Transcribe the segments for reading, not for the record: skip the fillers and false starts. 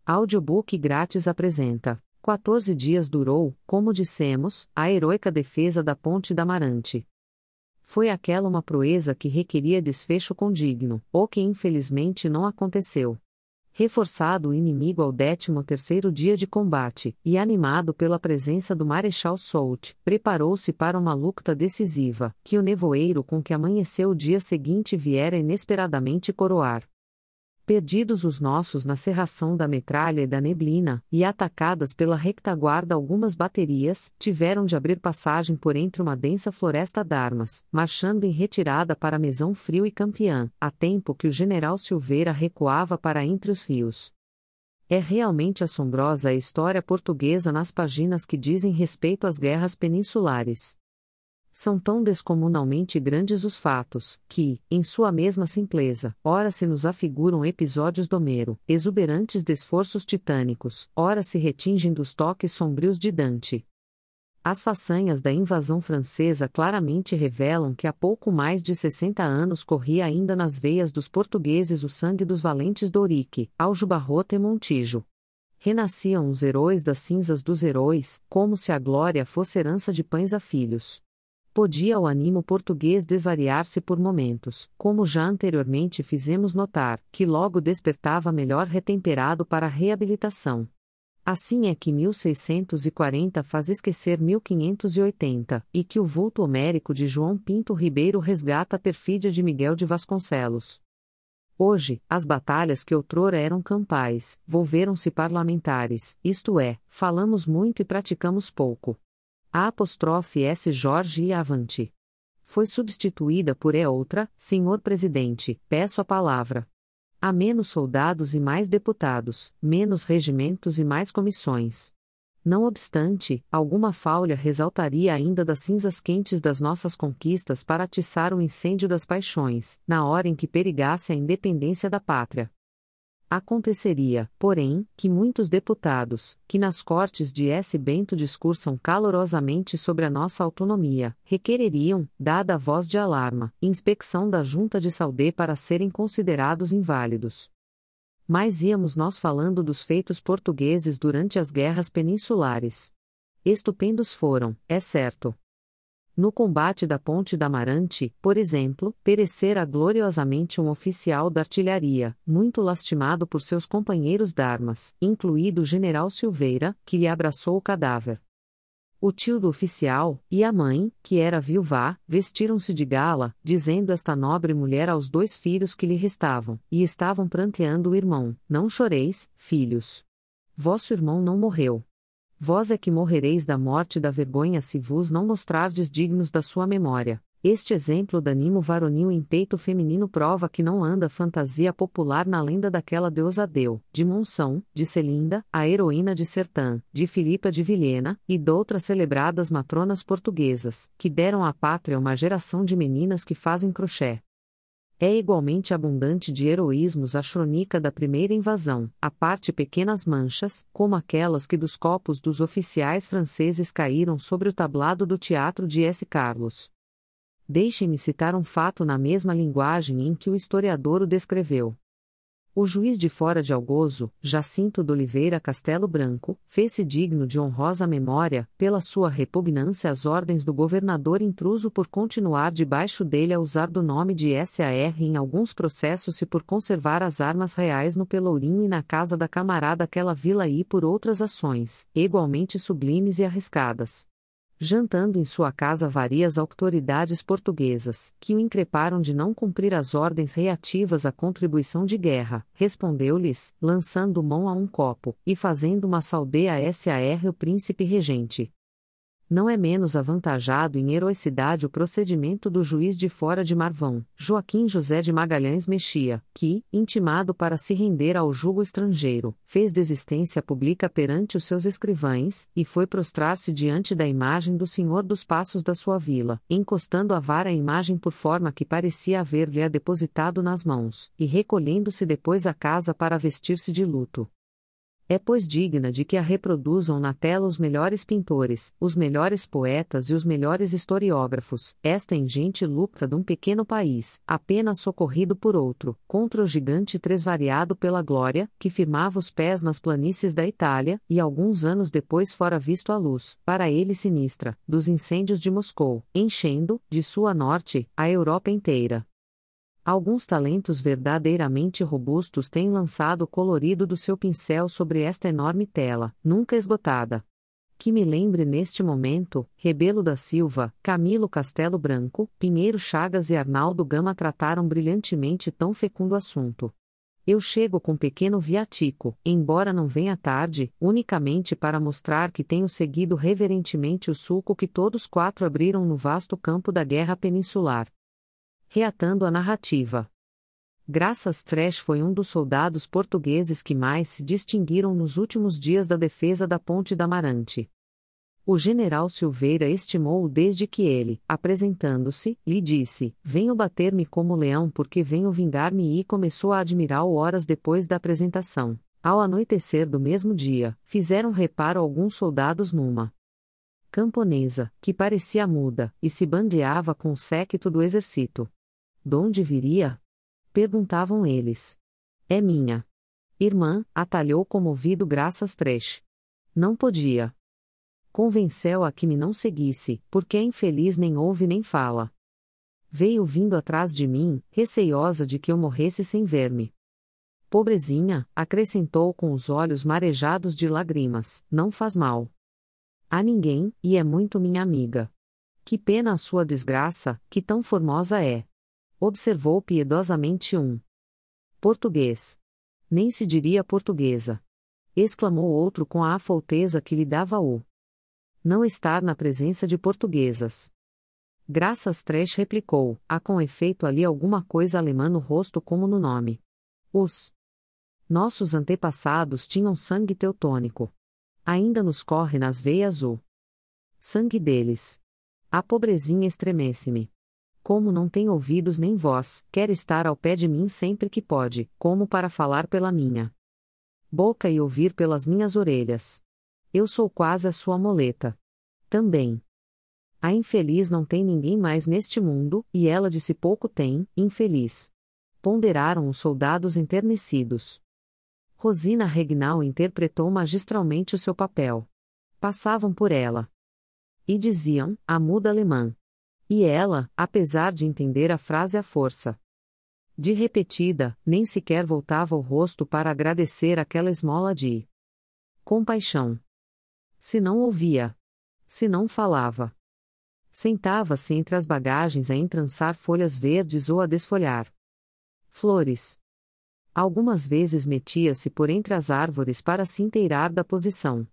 Audiobook grátis apresenta: 14 dias durou, como dissemos, a heroica defesa da Ponte da Amarante. Foi aquela uma proeza que requeria desfecho condigno, ou que infelizmente não aconteceu. Reforçado o inimigo ao 13º dia de combate, e animado pela presença do Marechal Soult, preparou-se para uma luta decisiva, que o nevoeiro com que amanheceu o dia seguinte viera inesperadamente coroar. Perdidos os nossos na cerração da metralha e da neblina, e atacadas pela retaguarda algumas baterias, tiveram de abrir passagem por entre uma densa floresta d'armas, marchando em retirada para Mesão Frio e Campiã, a tempo que o general Silveira recuava para entre os rios. É realmente assombrosa a história portuguesa nas páginas que dizem respeito às guerras peninsulares. São tão descomunalmente grandes os fatos, que, em sua mesma simpleza, ora se nos afiguram episódios do Homero, exuberantes de esforços titânicos, ora se retingem dos toques sombrios de Dante. As façanhas da invasão francesa claramente revelam que há pouco mais de 60 anos corria ainda nas veias dos portugueses o sangue dos valentes Dorique, Aljubarrota e Montijo. Renasciam os heróis das cinzas dos heróis, como se a glória fosse herança de pães a filhos. Podia o ânimo português desvariar-se por momentos, como já anteriormente fizemos notar, que logo despertava melhor retemperado para a reabilitação. Assim é que 1640 faz esquecer 1580, e que o vulto homérico de João Pinto Ribeiro resgata a perfídia de Miguel de Vasconcelos. Hoje, as batalhas que outrora eram campais, volveram-se parlamentares, isto é, falamos muito e praticamos pouco. A apóstrofe S. Jorge e avante. Foi substituída por outra, senhor presidente, peço a palavra. Há menos soldados e mais deputados, menos regimentos e mais comissões. Não obstante, alguma faúlha resultaria ainda das cinzas quentes das nossas conquistas para atiçar o incêndio das paixões, na hora em que perigasse a independência da pátria. Aconteceria, porém, que muitos deputados, que nas cortes de S. Bento discursam calorosamente sobre a nossa autonomia, requereriam, dada a voz de alarma, inspeção da Junta de Saudé para serem considerados inválidos. Mas íamos nós falando dos feitos portugueses durante as guerras peninsulares. Estupendos foram, é certo. No combate da Ponte da Amarante, por exemplo, perecera gloriosamente um oficial da artilharia, muito lastimado por seus companheiros d'armas, incluído o general Silveira, que lhe abraçou o cadáver. O tio do oficial, e a mãe, que era viúva, vestiram-se de gala, dizendo esta nobre mulher aos 2 filhos que lhe restavam, e estavam pranteando o irmão: não choreis, filhos. Vosso irmão não morreu. Vós é que morrereis da morte e da vergonha se vos não mostrardes dignos da sua memória. Este exemplo d'ânimo varonil em peito feminino prova que não anda fantasia popular na lenda daquela deusa Deu, de Monção, de Celinda, a heroína de Sertã, de Filipa de Vilhena, e doutras celebradas matronas portuguesas, que deram à pátria uma geração de meninas que fazem crochê. É igualmente abundante de heroísmos a crônica da primeira invasão, à parte pequenas manchas, como aquelas que dos copos dos oficiais franceses caíram sobre o tablado do teatro de S. Carlos. Deixem-me citar um fato na mesma linguagem em que o historiador o descreveu. O juiz de Fora de Algozo, Jacinto de Oliveira Castelo Branco, fez-se digno de honrosa memória, pela sua repugnância às ordens do governador intruso por continuar debaixo dele a usar do nome de SAR em alguns processos e por conservar as armas reais no Pelourinho e na casa da camarada daquela vila e por outras ações, igualmente sublimes e arriscadas. Jantando em sua casa várias autoridades portuguesas, que o increparam de não cumprir as ordens reativas à contribuição de guerra, respondeu-lhes, lançando mão a um copo, e fazendo uma saude a SAR o príncipe regente. Não é menos avantajado em heroicidade o procedimento do juiz de Fora de Marvão, Joaquim José de Magalhães Mexia, que, intimado para se render ao jugo estrangeiro, fez desistência pública perante os seus escrivães, e foi prostrar-se diante da imagem do senhor dos passos da sua vila, encostando a vara à imagem por forma que parecia haver-lhe-a depositado nas mãos, e recolhendo-se depois à casa para vestir-se de luto. É pois digna de que a reproduzam na tela os melhores pintores, os melhores poetas e os melhores historiógrafos, esta ingente luta de um pequeno país, apenas socorrido por outro, contra o gigante tresvariado pela glória, que firmava os pés nas planícies da Itália, e alguns anos depois fora visto à luz, para ele sinistra, dos incêndios de Moscou, enchendo, de sul a norte, a Europa inteira. Alguns talentos verdadeiramente robustos têm lançado o colorido do seu pincel sobre esta enorme tela, nunca esgotada. Que me lembre neste momento, Rebelo da Silva, Camilo Castelo Branco, Pinheiro Chagas e Arnaldo Gama trataram brilhantemente tão fecundo assunto. Eu chego com pequeno viatico, embora não venha tarde, unicamente para mostrar que tenho seguido reverentemente o sulco que todos quatro abriram no vasto campo da guerra peninsular. Reatando a narrativa. Graças Tresch foi um dos soldados portugueses que mais se distinguiram nos últimos dias da defesa da Ponte da Amarante. O general Silveira estimou-o desde que ele, apresentando-se, lhe disse: "Venho bater-me como leão porque venho vingar-me", e começou a admirá-lo horas depois da apresentação. Ao anoitecer do mesmo dia, fizeram reparo alguns soldados numa camponesa, que parecia muda, e se bandeava com o séquito do exército. "Donde viria?" perguntavam eles. "É minha irmã", atalhou comovido Graças Tresch. "Não podia. Convenceu-a que me não seguisse, porque é infeliz, nem ouve nem fala. Veio vindo atrás de mim, receiosa de que eu morresse sem ver-me. Pobrezinha", acrescentou com os olhos marejados de lágrimas, "não faz mal a ninguém, e é muito minha amiga. Que pena a sua desgraça, que tão formosa é", observou piedosamente um português. "Nem se diria portuguesa", exclamou outro com a afouteza que lhe dava o não estar na presença de portuguesas. Graças Tresch replicou: "Há com efeito ali alguma coisa alemã no rosto como no nome. Os nossos antepassados tinham sangue teutônico. Ainda nos corre nas veias o sangue deles. A pobrezinha estremece-me. Como não tem ouvidos nem voz, quer estar ao pé de mim sempre que pode, como para falar pela minha boca e ouvir pelas minhas orelhas. Eu sou quase a sua moleta. Também. A infeliz não tem ninguém mais neste mundo, e ela de si pouco tem, infeliz." Ponderaram os soldados enternecidos. Rosina Regnal interpretou magistralmente o seu papel. Passavam por ela e diziam: "A muda alemã." E ela, apesar de entender a frase à força de repetida, nem sequer voltava o rosto para agradecer aquela esmola de compaixão. Se não ouvia, se não falava, sentava-se entre as bagagens a entrançar folhas verdes ou a desfolhar flores. Algumas vezes metia-se por entre as árvores para se inteirar da posição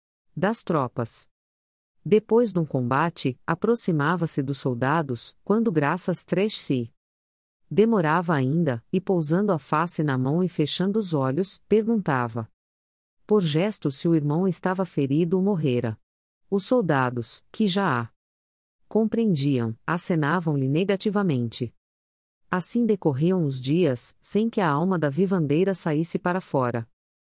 das tropas. Depois de um combate, aproximava-se dos soldados, quando Graças Tresch se demorava ainda, e pousando a face na mão e fechando os olhos, perguntava por gesto se o irmão estava ferido ou morrera. Os soldados, que já a compreendiam, acenavam-lhe negativamente. Assim decorriam os dias, sem que a alma da vivandeira saísse para fora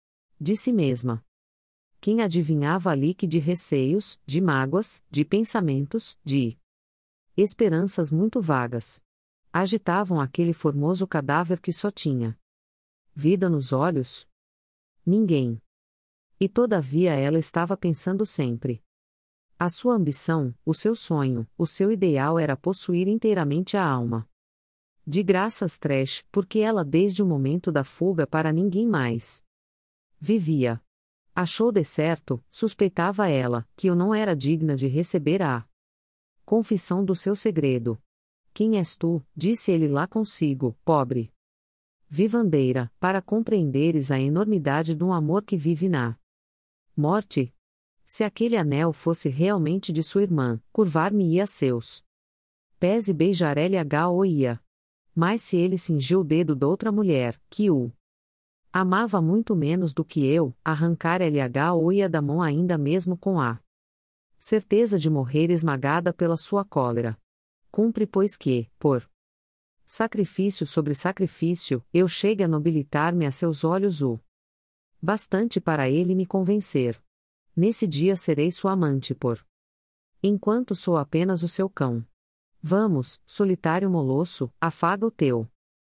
de si mesma. Quem adivinhava ali que de receios, de mágoas, de pensamentos, de esperanças muito vagas agitavam aquele formoso cadáver que só tinha vida nos olhos? Ninguém. E todavia ela estava pensando sempre. A sua ambição, o seu sonho, o seu ideal era possuir inteiramente a alma de Graças Tresch, porque ela desde o momento da fuga para ninguém mais vivia. Achou de certo, suspeitava ela, que eu não era digna de receber a confissão do seu segredo. "Quem és tu?", disse ele lá consigo, "pobre vivandeira, para compreenderes a enormidade de um amor que vive na morte? Se aquele anel fosse realmente de sua irmã, curvar-me-ia a seus pés e beijar lhe-o-ia. Mas se ele cingiu o dedo doutra mulher, que o amava muito menos do que eu, arrancar lhe-o-ia da mão ainda mesmo com a certeza de morrer esmagada pela sua cólera. Cumpre pois que, por sacrifício sobre sacrifício, eu chegue a nobilitar-me a seus olhos o Bastante para ele me convencer. Nesse dia serei sua amante enquanto sou apenas o seu cão. Vamos, solitário molosso, afaga o teu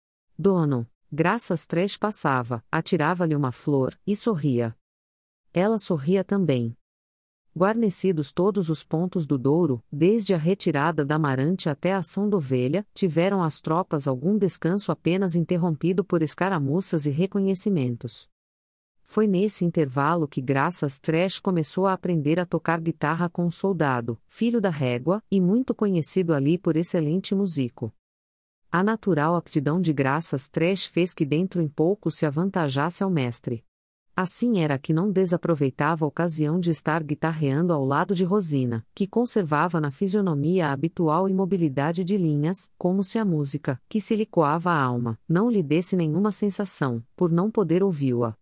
dono. Graças Tresh passava, atirava-lhe uma flor, e sorria. Ela sorria também. Guarnecidos todos os pontos do Douro, desde a retirada da Amarante até a ação da Ovelha, tiveram as tropas algum descanso apenas interrompido por escaramuças e reconhecimentos. Foi nesse intervalo que Graças Tresh começou a aprender a tocar guitarra com um soldado, filho da régua, e muito conhecido ali por excelente músico. A natural aptidão de Graças Tresh fez que dentro em pouco se avantajasse ao mestre. Assim era que não desaproveitava a ocasião de estar guitarreando ao lado de Rosina, que conservava na fisionomia a habitual imobilidade de linhas, como se a música, que se lhe coava a alma, não lhe desse nenhuma sensação, por não poder ouvi-la.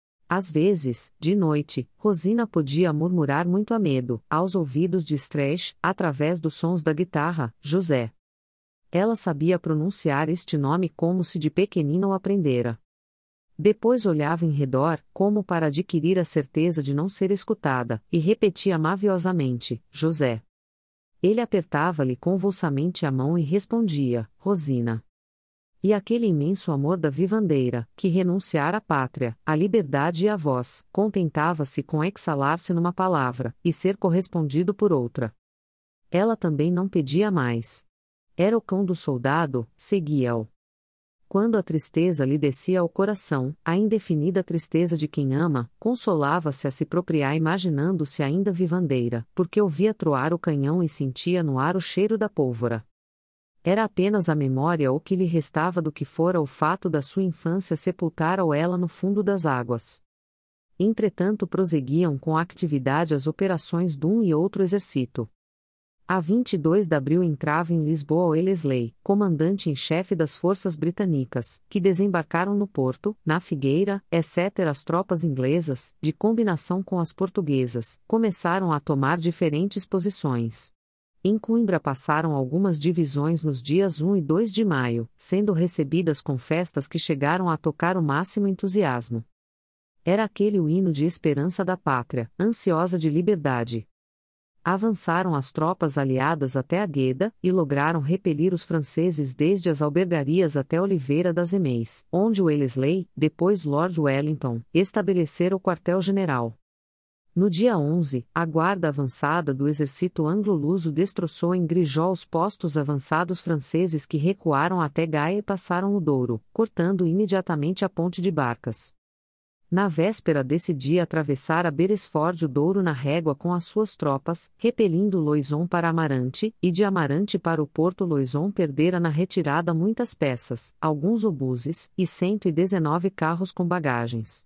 Às vezes, de noite, Rosina podia murmurar muito a medo, aos ouvidos de Tresh, através dos sons da guitarra, José. Ela sabia pronunciar este nome como se de pequenina o aprendera. Depois olhava em redor, como para adquirir a certeza de não ser escutada, e repetia maviosamente, José. Ele apertava-lhe convulsamente a mão e respondia, Rosina. E aquele imenso amor da vivandeira, que renunciara à pátria, à liberdade e à voz, contentava-se com exalar-se numa palavra, e ser correspondido por outra. Ela também não pedia mais. Era o cão do soldado, seguia-o. Quando a tristeza lhe descia ao coração, a indefinida tristeza de quem ama, consolava-se a se propriar imaginando-se ainda vivandeira, porque ouvia troar o canhão e sentia no ar o cheiro da pólvora. Era apenas a memória o que lhe restava do que fora o fato da sua infância sepultara-o ela no fundo das águas. Entretanto prosseguiam com atividade as operações de um e outro exército. A 22 de abril entrava em Lisboa o Wellesley, comandante em chefe das forças britânicas, que desembarcaram no porto, na Figueira, etc. As tropas inglesas, de combinação com as portuguesas, começaram a tomar diferentes posições. Em Coimbra passaram algumas divisões nos dias 1 e 2 de maio, sendo recebidas com festas que chegaram a tocar o máximo entusiasmo. Era aquele o hino de esperança da pátria, ansiosa de liberdade. Avançaram as tropas aliadas até Agueda, e lograram repelir os franceses desde as albergarias até Oliveira das Emeis, onde o Wellesley, depois Lord Wellington, estabelecera o quartel-general. No dia 11, a guarda avançada do exército anglo-luso destroçou em Grijó os postos avançados franceses que recuaram até Gaia e passaram o Douro, cortando imediatamente a ponte de Barcas. Na véspera desse dia atravessara Beresford o Douro na régua com as suas tropas, repelindo Loison para Amarante, e de Amarante para o Porto Loison perdera na retirada muitas peças, alguns obuses, e 119 carros com bagagens.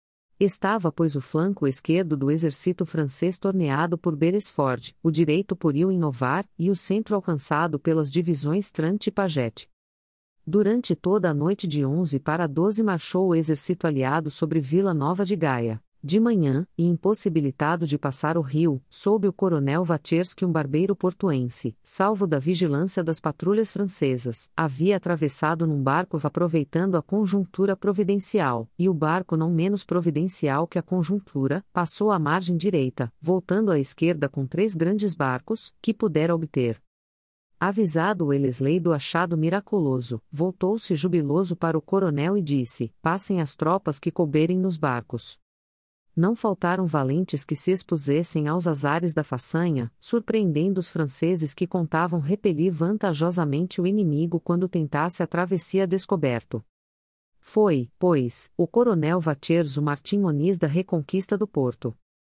Estava pois o flanco esquerdo do exército francês torneado por Beresford, o direito por Il em Ovar, e o centro alcançado pelas divisões Trant e Paget. Durante toda a noite de 11 para 12 marchou o exército aliado sobre Vila Nova de Gaia. De manhã, e impossibilitado de passar o rio, soube o coronel Vaters que um barbeiro portuense, salvo da vigilância das patrulhas francesas, havia atravessado num barco aproveitando a conjuntura providencial, e o barco não menos providencial que a conjuntura, passou à margem direita, voltando à esquerda com 3 grandes barcos, que pudera obter. Avisado o Wellesley do achado miraculoso, voltou-se jubiloso para o coronel e disse, passem as tropas que couberem nos barcos. Não faltaram valentes que se expusessem aos azares da façanha, surpreendendo os franceses que contavam repelir vantajosamente o inimigo quando tentasse a travessia descoberto. Foi, pois, o coronel Vaters o Martim Moniz da reconquista do porto.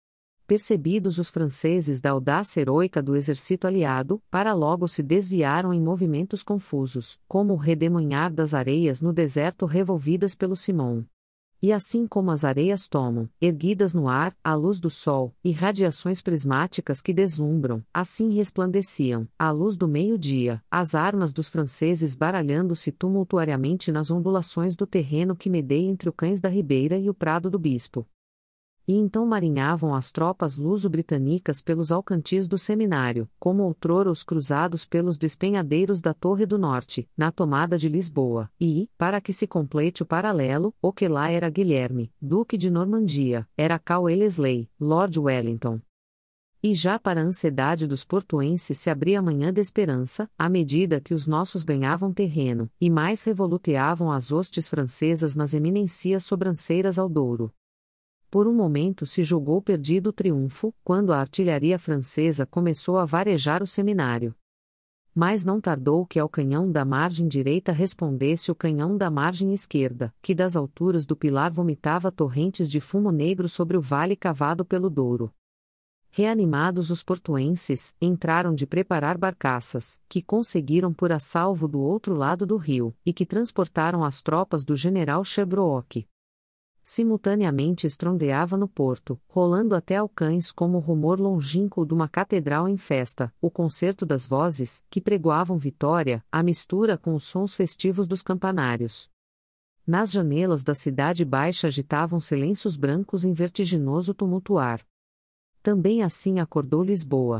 Percebidos os franceses da audácia heroica do exército aliado, para logo se desviaram em movimentos confusos, como o redemoinhar das areias no deserto revolvidas pelo Simon. E assim como as areias tomam, erguidas no ar, a luz do sol, e radiações prismáticas que deslumbram, assim resplandeciam, à luz do meio-dia, as armas dos franceses baralhando-se tumultuariamente nas ondulações do terreno que medeia entre o Cães da Ribeira e o Prado do Bispo. E então marinhavam as tropas luso-britânicas pelos alcantis do Seminário, como outrora os cruzados pelos despenhadeiros da Torre do Norte, na tomada de Lisboa, e, para que se complete o paralelo, o que lá era Guilherme, Duque de Normandia, era cá Wellesley, Lord Wellington. E já para a ansiedade dos portuenses se abria a manhã de esperança, à medida que os nossos ganhavam terreno, e mais revoluteavam as hostes francesas nas eminências sobranceiras ao Douro. Por um momento se julgou perdido o triunfo, quando a artilharia francesa começou a varejar o Seminário. Mas não tardou que ao canhão da margem direita respondesse o canhão da margem esquerda, que das alturas do Pilar vomitava torrentes de fumo negro sobre o vale cavado pelo Douro. Reanimados os portuenses, entraram de preparar barcaças, que conseguiram por a salvo do outro lado do rio, e que transportaram as tropas do general Sherbrooke. Simultaneamente estrondeava no porto, rolando até Alcães como o rumor longínquo de uma catedral em festa, o concerto das vozes, que pregoavam vitória, à mistura com os sons festivos dos campanários. Nas janelas da cidade baixa agitavam-se lenços brancos em vertiginoso tumultuar. Também assim acordou Lisboa,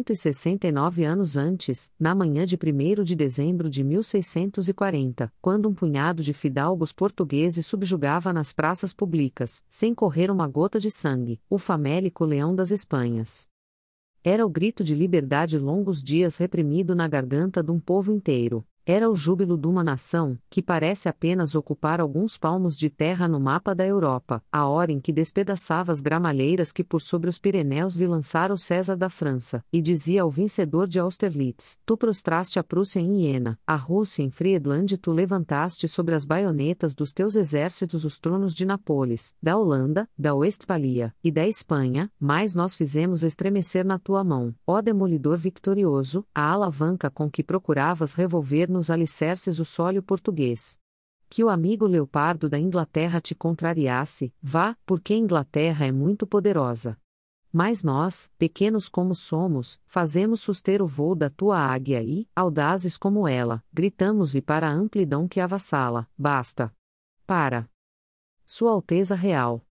169 anos antes, na manhã de 1º de dezembro de 1640, quando um punhado de fidalgos portugueses subjugava nas praças públicas, sem correr uma gota de sangue, o famélico Leão das Espanhas. Era o grito de liberdade longos dias reprimido na garganta de um povo inteiro. Era o júbilo de uma nação, que parece apenas ocupar alguns palmos de terra no mapa da Europa, a hora em que despedaçava as gramalheiras que por sobre os Pirineus vi lançar o César da França, e dizia ao vencedor de Austerlitz: Tu prostraste a Prússia em Iena, a Rússia em Friedland, tu levantaste sobre as baionetas dos teus exércitos os tronos de Nápoles, da Holanda, da Westfália, e da Espanha, mas nós fizemos estremecer na tua mão, ó demolidor vitorioso, a alavanca com que procuravas revolver nos alicerces o sólio português. Que o amigo Leopardo da Inglaterra te contrariasse, vá, porque a Inglaterra é muito poderosa. Mas nós, pequenos como somos, fazemos suster o voo da tua águia e, audazes como ela, gritamos-lhe para a amplidão que avassala, basta. Para. Sua Alteza Real.